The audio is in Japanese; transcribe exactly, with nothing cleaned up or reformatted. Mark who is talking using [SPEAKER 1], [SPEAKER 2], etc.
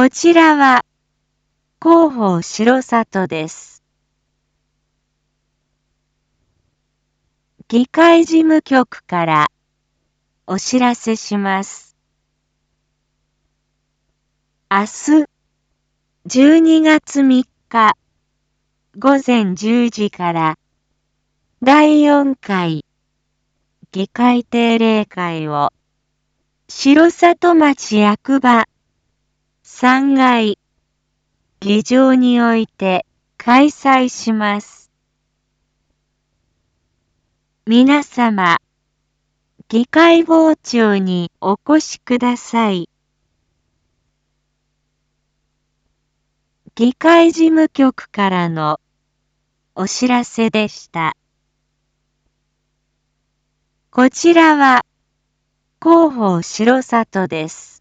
[SPEAKER 1] こちらは広報城里です。議会事務局からお知らせします。明日じゅうにがつみっかごぜんじゅうじからだいよんかい議会定例会を城里町役場さんがい議場において開催します。皆様、議会傍聴にお越しください。議会事務局からのお知らせでした。こちらは広報城里です。